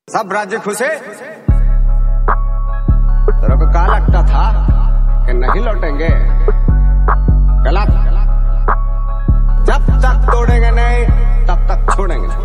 सब राज्य खुशे। तेरे को क्या लगता था कि नहीं लौटेंगे? गलत। जब तक तोड़ेंगे नहीं तब तक छोड़ेंगे।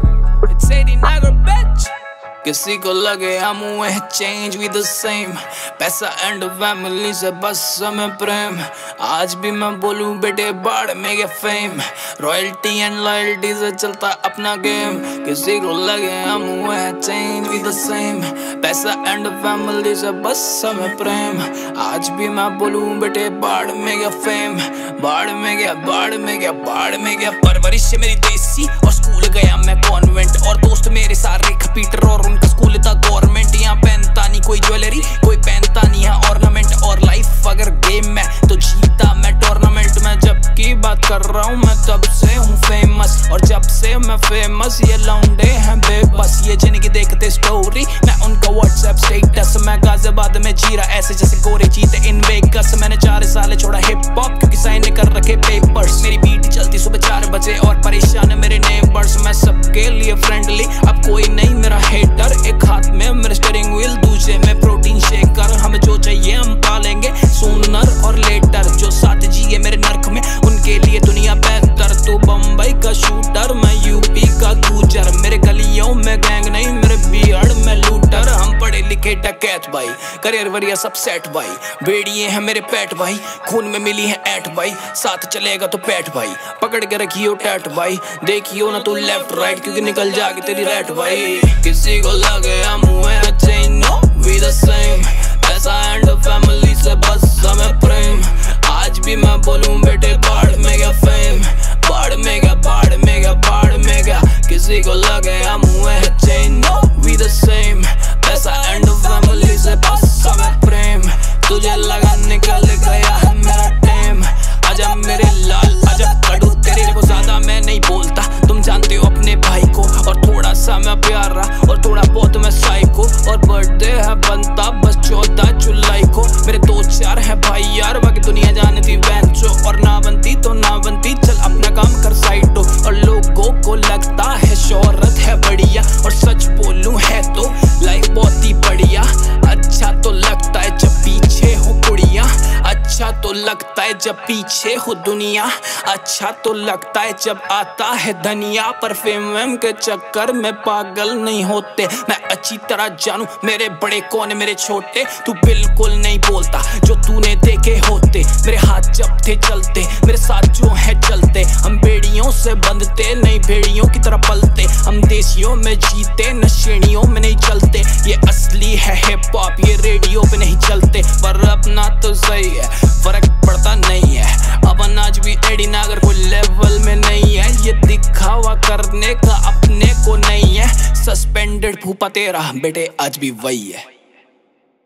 किसी को लगे हम हुए चेंज वी द सेम, पैसा एंड फैमिली से बस समय प्रेम। आज भी मैं बोलूं बेटे बाढ़ में गया फेम, रॉयल्टी एंड लॉयल्टी से चलता अपना गेम। किसी को लगे हम हुए चेंज वी द सेम, पैसा एंड फैमिली से बस समय प्रेम। आज भी मैं बोलूं बेटे बाढ़ में गया फेम, बाढ़ में गया, बाढ़ में गया, बाढ़ में गया। परवरिश मेरी देसी और स्कूल गया मैं कॉन्वेंट, और दोस्त मेरे सारे पीटर और उनका स्कूल था गवर्नमेंट। यहाँ पहनता नहीं कोई ज्वेलरी, कोई पहनता नहीं है ऑर्नामेंट, और लाइफ अगर गेम में तो जीता मैं टूर्नामेंट में। जब की बात कर रहा हूँ मैं तब से हूँ फेमस, और जब से मैं फेमस ये लौंडे हैं बेबस। ये जिनकी देखते स्टोरी मैं उनका व्हाट्सएप स्टेटस, मैं गाजियाबाद में जी रहा ऐसे जैसे गोरे जीते इन वेगस। मैंने 4 साल छोड़ा हिप हॉप क्योंकि साइन कर रखे पेपर्स। मेरी बीट चलती सुबह 4 बजे और परेशान है मेरे नेबर्स। मैं सबके लिए फ्रेंडली, अब कोई नहीं मेरा हेटर। एक हाथ में मेरा स्टीयरिंग व्हील, दूसरे में प्रोटीन शेकर। हमें जो चाहिए हम पालेंगे सूनर और लेटर। जो साथ जिए मेरे नर्क में उनके लिए दुनिया बेहतर। तू बम्बई का शूटर, मैं यूपी का गुजर। मेरे गलियों में गैंग नहीं, मेरे बियर्ड में लूटर। हम पढ़े लिखे डकैत भाई, करियर वरियर सब सेट भाई। बेड़िए हैं मेरे पेट भाई, खून में मिली है ऐट भाई। साथ चलेगा तो पैट भाई, पकड़ के रखियो टैट भाई। देखियो ना तू लेफ्ट राइट क्योंकि निकल जाएगी तेरी रैट भाई। किसी को लगे हम हुए अच्छे, नो वी द सेम, पैसा एंड फैमिली से बस हमें प्रेम। आज भी मैं बोलूं बेटे बाढ़ में गया फेम, बाढ़ में गया, बाढ़ में गया, बाढ़ में गया। किसी को लगे हम हुए अच्छे, नो वी द सेम, पैसा एंड फैमिली से बस हमें प्रेम। तुझे लगा निकल गया है मेरा टाइम, आजा मेरे लाल आजा कड़ू। तेरे को ज्यादा मैं नहीं बोलता, तुम जानते हो अपने भाई को। और थोड़ा सा मैं प्यारा और थोड़ा बहुत मैं साइको। और बर्थडे है बनता बस 14 जुलाई को। मेरे 2-4 है भाई यार, बाकी दुनिया जानती बेंचो। और ना बनती तो ना बनती, चल अपना काम कर साइड हो। और लोगों को लगता है शोहरत है बढ़िया, और सच बोलूं है तो लाइफ बहुत ही बढ़िया। अच्छा तो लगता है जब पीछे हो कुड़िया, अच्छा तो लगता है जब पीछे हो दुनिया। अच्छा तो लगता है जब आता है धनिया। पर फेम के चक्कर में पागल नहीं होते, मैं अच्छी तरह जानू मेरे बड़े कौन है मेरे छोटे। तू बिल्कुल नहीं बोलता जो तूने देखे होते, मेरे हाथ जब थे चलते, मेरे साथ जो है चलते। हम बेड़ियों से बंधते नहीं भेड़ियों की तरह पलते। हम देशियों में जीते न श्रेणियों में नहीं चलते। ये असली है हिप हॉप, ये रेडियो पे नहीं चलते। पर अपना तो सही है, फर्क पड़ता नहीं है। अब अनाज भी एडी नागर को लेवल में नहीं है। ये दिखावा करने का अपने को नहीं है। सस्पेंडेड फूफा तेरा बेटे आज भी वही है।